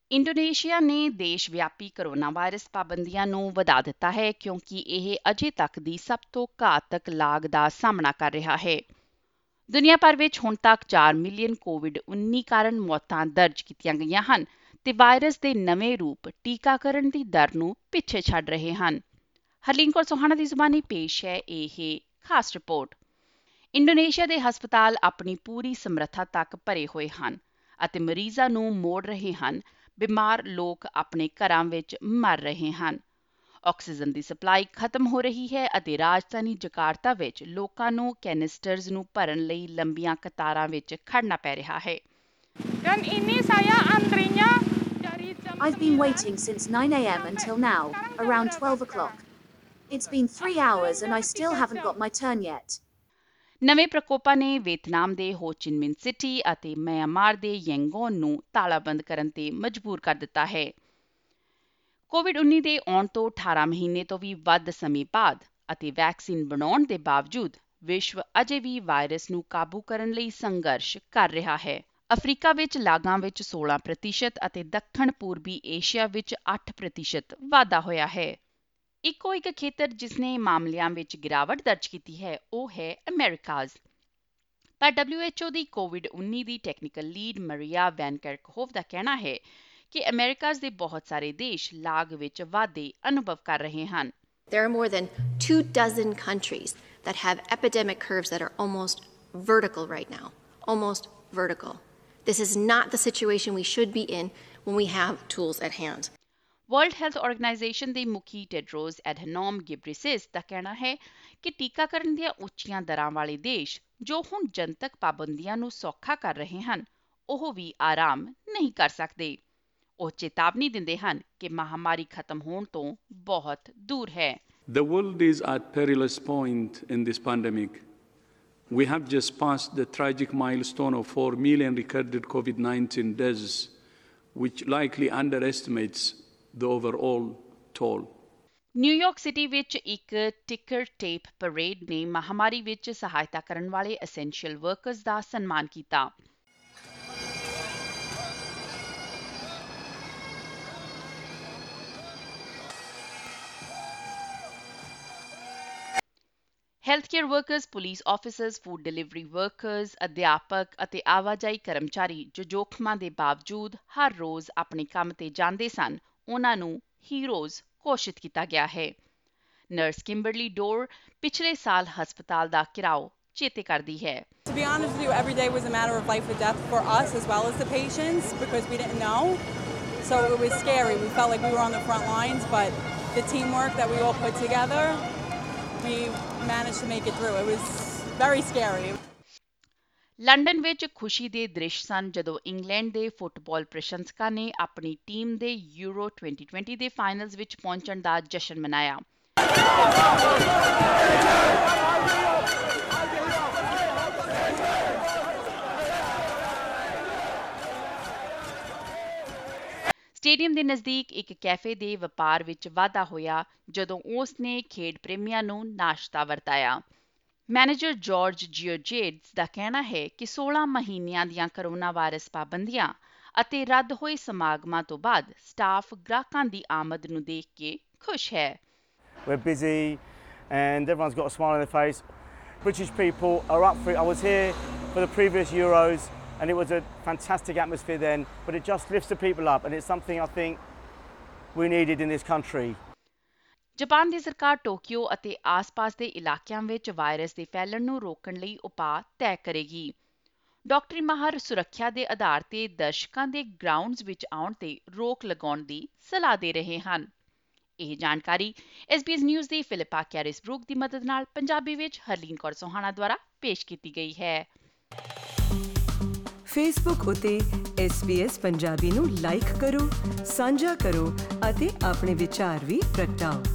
Indonesia ਨੇ ਦੇਸ਼ ਵਿਆਪੀ ਕਰੋਨਾ ਵਾਇਰਸ ਪਾਬੰਦੀਆਂ ਨੂੰ ਵਧਾ ਦਿੱਤਾ ਹੈ ਕਿਉਂਕਿ ਇਹ ਅਜੇ ਤੱਕ ਦੀ ਸਭ ਤੋਂ ਘਾਤਕ ਲਾਗ ਦਾ ਸਾਹਮਣਾ ਕਰ ਰਿਹਾ ਹੈ। ਦੁਨੀਆ ਭਰ ਵਿੱਚ ਹੁਣ ਤੱਕ 4 ਮਿਲੀਅਨ ਕੋਵਿਡ-19 ਕਾਰਨ ਮੌਤਾਂ ਦਰਜ ਕੀਤੀਆਂ ਗਈਆਂ ਹਨ ਤੇ ਵਾਇਰਸ ਦੇ ਨਵੇਂ ਰੂਪ ਟੀਕਾਕਰਨ ਦੀ ਦਰ ਨੂੰ ਪਿੱਛੇ ਛੱਡ ਰਹੇ ਹਨ। ਹਰਲੀਨ ਕੌਰ ਸੋਹਾਣਾ ਦੀ ਜ਼ੁਬਾਨੀ ਪੇਸ਼ ਹੈ ਇਹ ਖਾਸ ਰਿਪੋਰਟ। ਇੰਡੋਨੇਸ਼ੀਆ ਦੇ ਹਸਪਤਾਲ ਆਪਣੀ ਪੂਰੀ ਸਮਰੱਥਾ ਤੱਕ ਭਰੇ ਹੋਏ ਹਨ ਅਤੇ ਮਰੀਜ਼ਾਂ ਨੂੰ ਮੋੜ ਰਹੇ ਹਨ। ਬਿਮਾਰ ਲੋਕ ਆਪਣੇ ਘਰਾਂ ਵਿੱਚ ਮਰ ਰਹੇ ਹਨ। ਆਕਸੀਜਨ ਦੀ ਸਪਲਾਈ ਖਤਮ ਹੋ ਰਹੀ ਹੈ ਅਤੇ ਰਾਜਧਾਨੀ ਜਕਾਰਤਾ ਵਿੱਚ ਲੋਕਾਂ ਨੂੰ ਕੈਨਿਸਟਰਜ਼ ਨੂੰ ਭਰਨ ਲਈ ਲੰਬੀਆਂ ਕਤਾਰਾਂ ਵਿੱਚ ਖੜਨਾ ਪੈ ਰਿਹਾ ਹੈ। I've been waiting since 9 a.m. until now, around 12 o'clock. It's been 3 hours and I still haven't got my turn yet. ਨਵੇਂ ਪ੍ਰਕੋਪਾਂ ਨੇ ਵੀਅਤਨਾਮ ਦੇ ਹੋ ਚਿਨ ਮਿਨ ਸਿਟੀ ਅਤੇ ਮਿਆਂਮਾਰ ਦੇ ਯੈਂਗੋਨ ਨੂੰ ਤਾਲਾਬੰਦ ਕਰਨ ਤੇ ਮਜਬੂਰ ਕਰ ਦਿੱਤਾ ਹੈ। ਕੋਵਿਡ-19 ਦੇ ਆਉਣ ਤੋਂ 18 ਮਹੀਨੇ ਤੋਂ ਵੀ ਵੱਧ ਸਮੇਂ ਬਾਅਦ ਅਤੇ ਵੈਕਸੀਨ ਬਣਾਉਣ ਦੇ ਬਾਵਜੂਦ ਵਿਸ਼ਵ ਅਜੇ ਵੀ ਵਾਇਰਸ ਨੂੰ ਕਾਬੂ ਕਰਨ ਲਈ ਸੰਘਰਸ਼ ਕਰ ਰਿਹਾ ਹੈ। ਅਫਰੀਕਾ ਵਿੱਚ ਲਾਗਾਂ ਵਿੱਚ 16% ਅਤੇ ਦੱਖਣ ਪੂਰਬੀ ਏਸ਼ੀਆ ਵਿੱਚ 8% ਵਾਧਾ ਹੋਇਆ ਹੈ। ਇੱਕੋ ਇੱਕ ਖੇਤਰ ਜਿਸ ਨੇ ਮਾਮਲਿਆਂ ਵਿੱਚ ਗਿਰਾਵਟ ਦਰਜ ਕੀਤੀ ਹੈ ਉਹ ਹੈ ਅਮਰੀਕਾਜ਼। ਪਰ WHO ਦੀ ਕੋਵਿਡ-19 ਦੀ technical lead Maria Van Kerkhove ਦਾ ਕਹਿਣਾ ਹੈ ਕਿ ਅਮਰੀਕਾਜ਼ ਦੇ ਬਹੁਤ ਸਾਰੇ ਦੇਸ਼ ਲਾਗ ਵਿੱਚ ਵਾਧੇ ਅਨੁਭਵ ਕਰ ਰਹੇ ਹਨ। There are more than 24 countries that have epidemic curves that are almost vertical right now, almost vertical. This is not the situation we should be in when we have tools at hand. World health organisation ਦੇ ਮੁਖੀ ਟੈਡਰੋਸ ਐਡਹਨੋਮ ਗਿਬਰੀਸਿਸ ਦਾ ਕਹਿਣਾ ਹੈ ਕਿ ਟੀਕਾਕਰਨ ਦੀਆਂ ਉੱਚੀਆਂ ਦਰਾਂ ਵਾਲੇ ਦੇਸ਼ ਜੋ ਹੁਣ ਜਨਤਕ ਪਾਬੰਦੀਆਂ ਨੂੰ ਸੌਖਾ ਕਰ ਰਹੇ ਹਨ ਉਹ ਵੀ ਆਰਾਮ ਨਹੀਂ ਕਰ ਸਕਦੇ। ਉਹ ਚੇਤਾਵਨੀ ਦਿੰਦੇ ਹਨ ਕਿ ਮਹਾਮਾਰੀ ਖਤਮ ਹੋਣ ਤੋਂ ਬਹੁਤ ਦੂਰ ਹੈ। The world is at perilous point in this pandemic. We have just passed the tragic milestone of 4 million recorded COVID-19 deaths, which likely underestimates the overall toll. New York city ਵਿੱਚ ਇੱਕ ਟਿਕਰ ਟੇਪ ਪਰੇਡ ਨੇ ਮਹਾਮਾਰੀ ਵਿੱਚ ਸਹਾਇਤਾ ਕਰਨ ਵਾਲੇ essential workers ਦਾ ਸਨਮਾਨ ਕੀਤਾ। Health care workers, police officers, food delivery workers, ਅਧਿਆਪਕ ਅਤੇ ਆਵਾਜਾਈ ਕਰਮਚਾਰੀ ਜੋ ਜੋਖਮਾਂ ਦੇ ਬਾਵਜੂਦ ਹਰ ਰੋਜ਼ ਆਪਣੇ ਕੰਮ ਤੇ ਜਾਂਦੇ ਸਨ ਉਹਨਾਂ ਨੂੰ ਹੀਰੋਜ਼ ਘੋਸ਼ਿਤ ਕੀਤਾ ਗਿਆ ਹੈ। ਨਰਸ ਕਿੰਬਰਲੀ ਡੋਰ ਪਿਛਲੇ ਸਾਲ ਹਸਪਤਾਲ ਦਾ ਘਿਰਾਓ ਚੇਤੇ ਕਰਦੀ ਹੈ। To be honest with you, every day was a matter of life or death for us as well as the patients because we didn't know. So it was scary. We felt like we were on the front lines, but the teamwork that we all put together, we managed to make it through. It was very scary. London ਵਿੱਚ ਖੁਸ਼ੀ ਦੇ ਦ੍ਰਿਸ਼ ਸਨ ਜਦੋਂ England ਦੇ football ਪ੍ਰਸ਼ੰਸਕਾਂ ਨੇ ਆਪਣੀ team ਦੇ ਯੂਰੋ 2020 ਦੇ ਫਾਈਨਲਜ਼ ਵਿੱਚ ਪਹੁੰਚਣ ਦਾ ਜਸ਼ਨ ਮਨਾਇਆ। ਸਟੇਡੀਅਮ ਦੇ ਨਜ਼ਦੀਕ ਇੱਕ ਕੈਫੇ ਦੇ ਵਪਾਰ ਵਿੱਚ ਵਾਧਾ ਹੋਇਆ ਜਦੋਂ ਉਸ ਨੇ ਖੇਡ ਪ੍ਰੇਮੀਆਂ ਨੂੰ ਨਾਸ਼ਤਾ ਵਰਤਾਇਆ। ਮੈਨੇਜਰ ਜਾਰਜ ਜਿਓਰਜੇਡਸ ਦਾ ਕਹਿਣਾ ਹੈ ਕਿ 16 ਮਹੀਨਿਆਂ ਦੀਆਂ ਕਰੋਨਾ ਵਾਇਰਸ ਪਾਬੰਦੀਆਂ ਅਤੇ ਰੱਦ ਹੋਏ ਸਮਾਗਮਾਂ ਤੋਂ ਬਾਅਦ ਸਟਾਫ ਗ੍ਰਾਹਕਾਂ ਦੀ ਆਮਦ ਨੂੰ ਦੇਖ ਕੇ ਖੁਸ਼ ਹੈ। We're busy and everyone's got a smile on their face. British people are up for it. I was here for the previous Euros and it was a fantastic atmosphere then, but it just lifts the people up and it's something I think we needed in this country. Japan ਦੀ ਸਰਕਾਰ Tokyo ਅਤੇ ਆਸ-ਪਾਸ ਦੇ ਇਲਾਕਿਆਂ ਵਿੱਚ virus ਦੇ ਫੈਲਣ ਨੂੰ ਰੋਕਣ ਲਈ ਉਪਾਅ ਤੈਅ ਕਰੇਗੀ। ਡਾਕਟਰੀ ਮਾਹਰ ਸੁਰੱਖਿਆ ਦੇ ਆਧਾਰ ਤੇ ਦਰਸ਼ਕਾਂ ਦੇ ਗਰਾਊਂਡਜ਼ ਵਿੱਚ ਆਉਣ ਤੇ ਰੋਕ ਲਗਾਉਣ ਦੀ ਸਲਾਹ ਦੇ ਰਹੇ ਹਨ। ਇਹ ਜਾਣਕਾਰੀ SBS ਨਿਊਜ਼ ਦੀ ਫਿਲਿਪਾ ਕੈਰਿਸਬਰੂਕ ਦੀ ਮਦਦ ਨਾਲ ਪੰਜਾਬੀ ਵਿੱਚ ਹਰਲੀਨ ਕੌਰ ਸੋਹਾਣਾ ਦੁਆਰਾ ਪੇਸ਼ ਕੀਤੀ ਗਈ ਹੈ। ਫੇਸਬੁੱਕ ਉਤੇ SBS ਪੰਜਾਬੀ ਨੂੰ ਲਾਈਕ ਕਰੋ, ਸਾਂਝਾ ਕਰੋ ਅਤੇ ਆਪਣੇ ਵਿਚਾਰ ਵੀ ਪ੍ਰਗਟਾਓ।